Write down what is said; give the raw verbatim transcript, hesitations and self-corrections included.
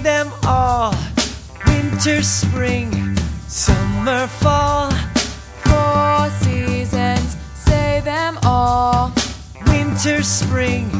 them all. Winter, spring, summer, fall. Four seasons, say them all. Winter, spring,